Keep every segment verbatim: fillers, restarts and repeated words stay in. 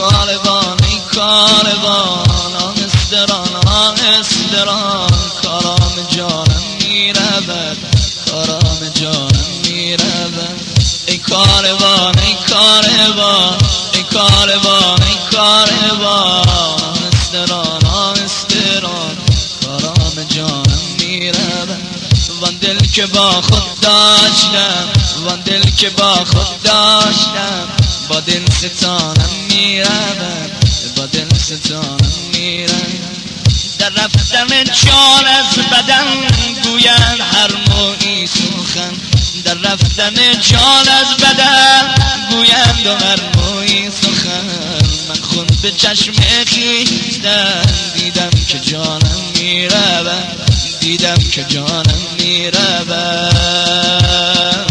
کاروان ای کاروان آهستران آهستران کارام جانم میرود کارام جانم میرود ای کاروان ای کاروان ای کاروان ای کاروان آهستران آهستران کارام جانم میرود وان دل که با خود داشتم وان دل که با خود داشتم با دل ستانم میرود با دل ستانم میرود در رفتن جان از بدن گویند هر مویی سخن در رفتن جان از بدن گویند هر مویی سخن من خون به چشم خویشتن دیدم که جانم میرود دیدم که جانم میرود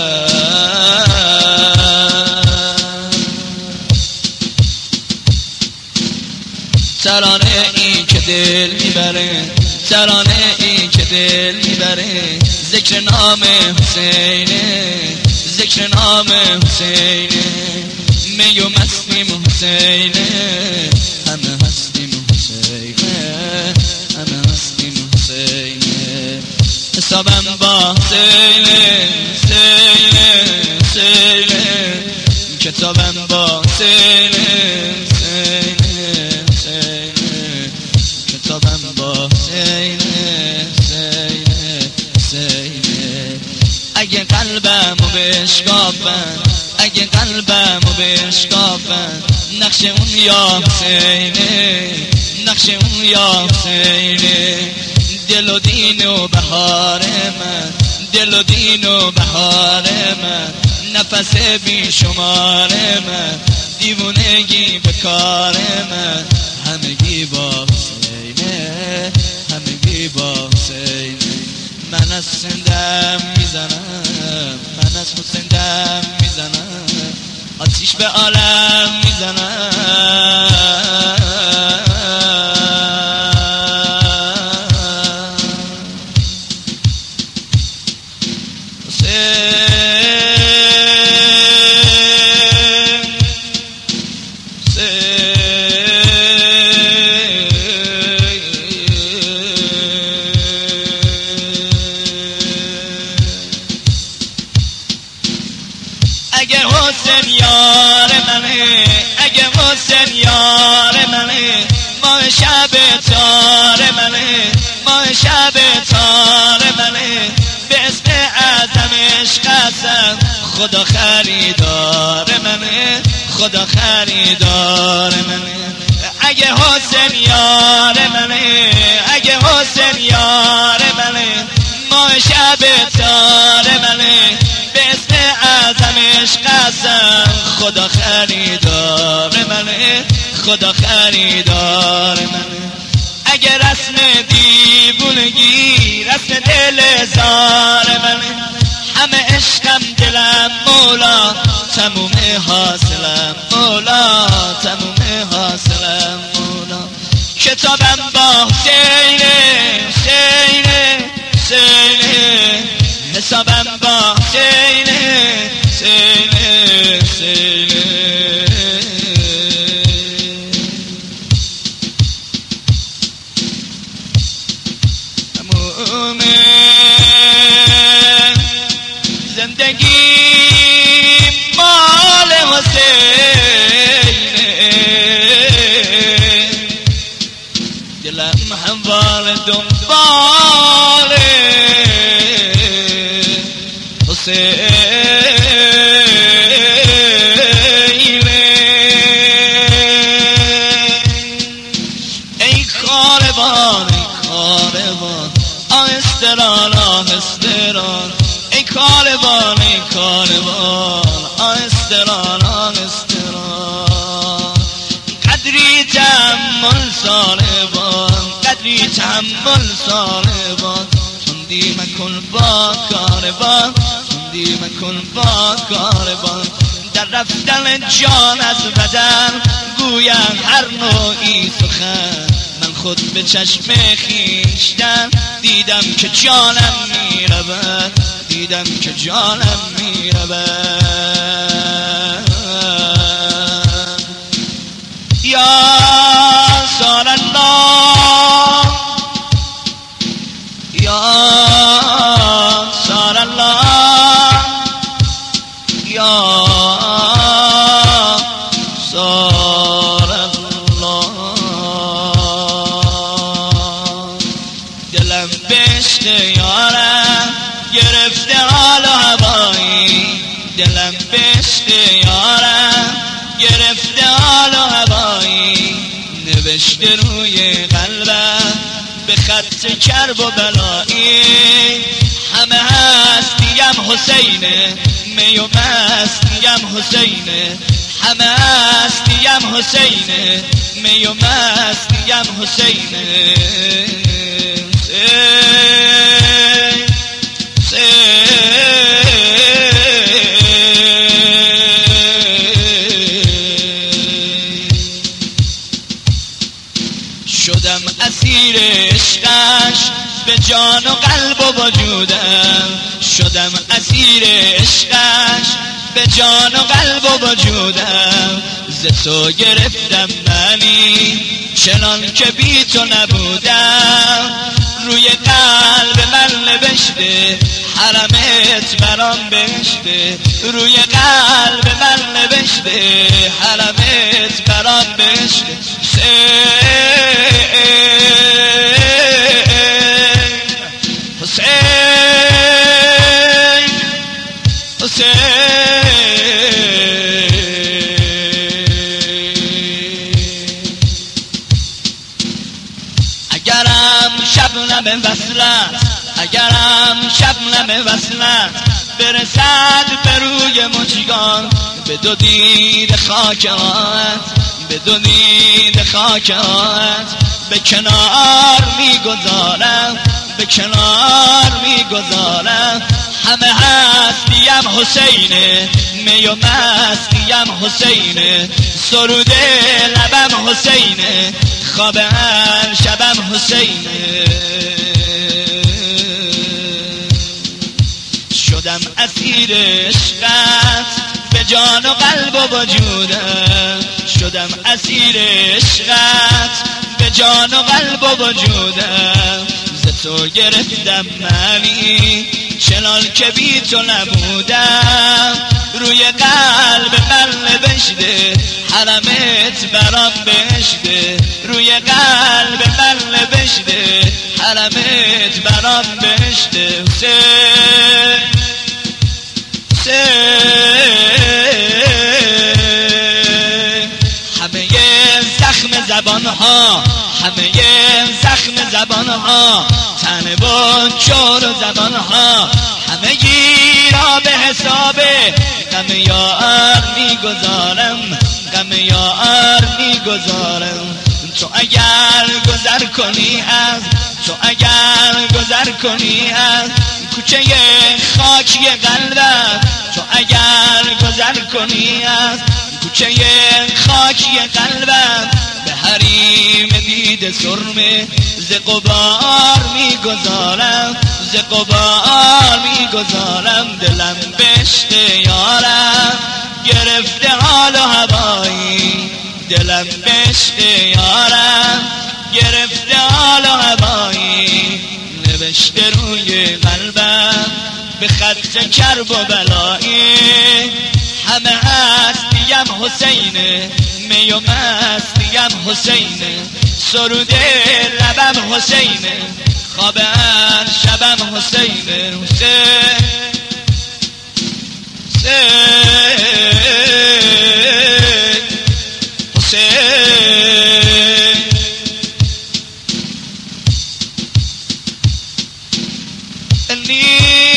ترانه ای که دل میبره ترانه ای که دل میبره ذکر نام حسینه ذکر نام حسینه می و مستیم حسینه همه هستیم حسینه همه هستیم حسینه حسابم با حسینه حسینه حسینه کتابم با حسینه کتابم با حسینه حسینه حسینه اگه قلبمو بشکافن اگه قلبمو بشکافن نقش اون یا حسینه نقش اون یا حسینه دل و دین و بهار من دل و دین و بهار من نفس بی شمار من دیوونگی به کار من همگی با حسینه همگی با حسینه من از سندم میزنم من از حسین دم میزنم آتیش به عالم میزنم اگه حسین یار منه اگه حسین یار منه ماه شب تار منه ماه شب تار منه به اسم اعظمش قسم خدا خریدار منه خدا خریدار منه اگه حسین یار منه اگه حسین یار منه ماه شب تار منه به اسم اعظمش قسم خدا خریدار منه خدا خریدار منه اگه رسم دیوونگی رسم دل زار منه همه عشقم دلم مولا تموم حاصلم مولا تموم حاصلم مولا کتابم با حسینه حسینه حسینه حسابم با حسینه حسینه حسینه تموم زندگی مال حسینه دلم هموار دنبال حسینه ای کاروان ای کاروان آهستران آهستران ای کاروان ای کاروان آهستران آهستران قدری تحمل سالبان قدری تحمل سالبان تندی مکن با کاروان تندی مکن با کاروان در رفتن جان از بدن گویم هر نوعی سخن من خود به چشم خویشتن دیدم که جانم میرود دیدم که جانم میرود گرفته حال و هوایی نوشته روی قلبم به خط کرب و بلایی همه هستیم حسینه می و مستیم حسینه همه هستیم حسینه می و مستیم حسینه شدم اسیر عشقش به جان و قلب و وجودم شدم اسیر عشقش به جان و قلب و وجودم ز تو گرفتم منی چنان که بی تو نبودم روی قلب من نوشته حرمت برام بهشته روی قلب من نوشته حرمت برام بهشته حسین حسین حسین اگرم شبنم وصلت اگرم شبنم وصلت برسد به روی مژگان به دو دید خاکات به دو دید خاکات به کنار میگذارم به کنار میگذارم همه هستیم حسینه می و مستیم حسینه سرود لبم حسینه خواب هر شبم حسینه شدم اسیر عشقت به جان و قلب و وجودم شدم اسیر عشقت به جان و قلب و وجودم ز تو گرفتم منی چنان که بی تو نبودم روی قلب من نوشته حرمت برام بهشته روی قلب من نوشته حرمت برام بهشته حسین همه زخم زبان ها همه زخم زبان ها تن و چور و زبان ها همه گیرا به حساب غم یار میگذارم غم یار میگذارم تو اگر گذر کنی از تو اگر گذر کنی از کوچه خاکی قلبم تو اگر گذر کنی از کوچه خاکی قلبم به حریم دید سرمه ز غبار میگذارم ز غبار میگذارم دلم بشت یارم گرفته حال و هوایی دلم بشت یارم گرفته حال و هوایی نوشته روی قلبم به خط کرب و بلایی همه هستیم حسینه می و مستیم حسینه سرود لبم حسینه خواب هر شبم حسینه حسین حسین حسین انی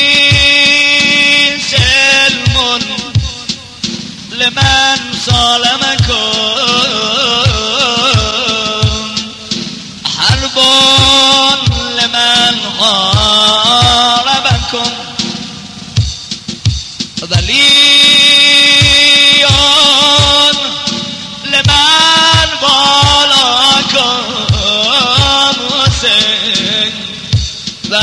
سلم لمن ظلمكم حرب لمن حاربكم ولی لمن والاكم حسین و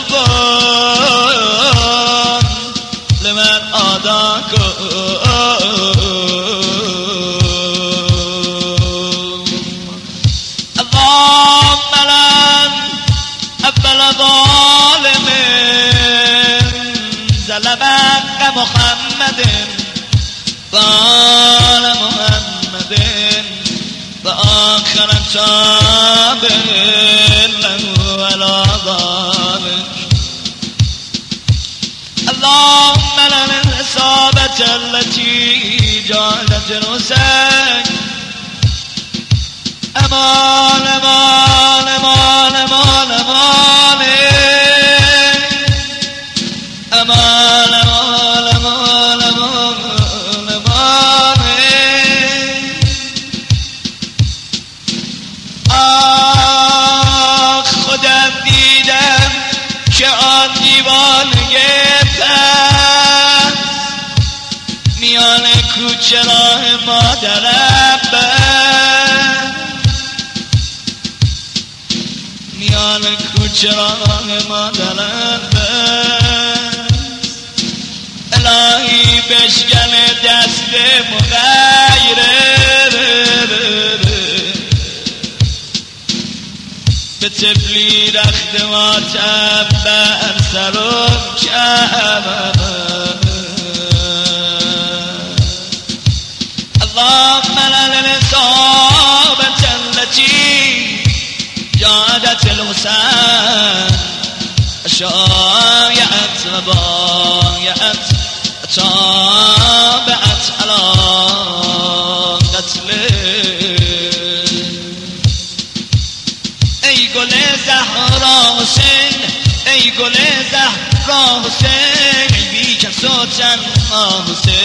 دوان لمن آداكم اللهم لن أبل ظالم ظلمك محمد وآل محمد وآخر تابع له ولا ضابط اللهم لنا الإصابة التي جادت الحسین امان امان امان امان امان امان امان امان امان امان آخ خودم دیدم که آن دیوانه پس میان کوچه راه مادرم بست میان کوچه راه مادرم بست الهی بشکن دست مغیره به تبلی رخت ماتم بر سرم کمم اللهم للإصابة التي جادت الحسين شايعت وبايعت تابعت على قتله ای گل زهرا حسین ای گل زهرا حسین ای بی کس و تنها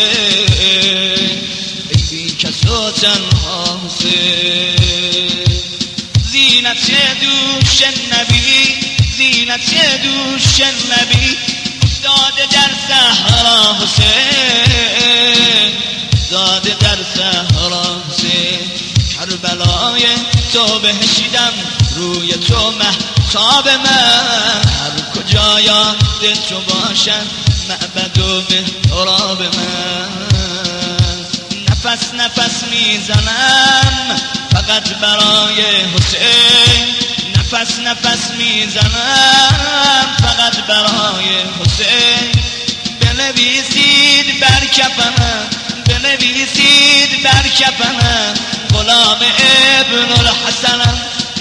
حسین ای بی کس و تنها حسین زینت دوش نبی زینت دوش نبی افتاده در زهرا حسین افتاده در زهرا حسین کربلای تو بهشیدم روی تو مهتاب من هر کجا یاد تو باشم معبد و محراب من نفس نفس میزنم فقط برای حسین نفس نفس میزنم فقط برای حسین بنویسید بر کفنم بنویسید بر کفنم غلام ابن الحسنم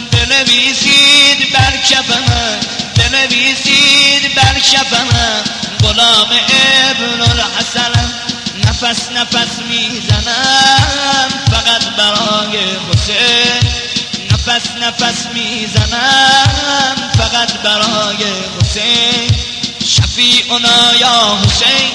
بنویسید بر کفنم بنویسید بر کفنم غلام ابن الحسنم نفس نفس میزنم فقط برای حسین نفس نفس میزنم فقط برای حسین شفیعنا یا حسین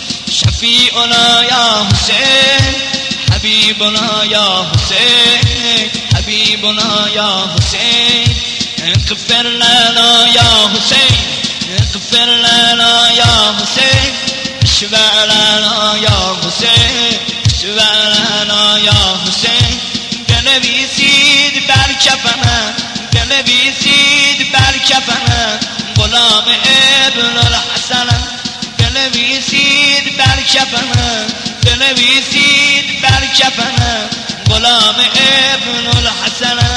شفیعنا یا حسین حبیبنا یا حسین حبیبنا یا حسین اغفر لنا یا حسین اغفر لنا یا حسین اشفع لنا یا حسین اشفع لنا یا حسین بنویسید بر کفنم بنویسید بر کفنم غلام ابن الحسنم بنویسید بر کفنم بنویسید بر کفنم غلام ابن الحسنم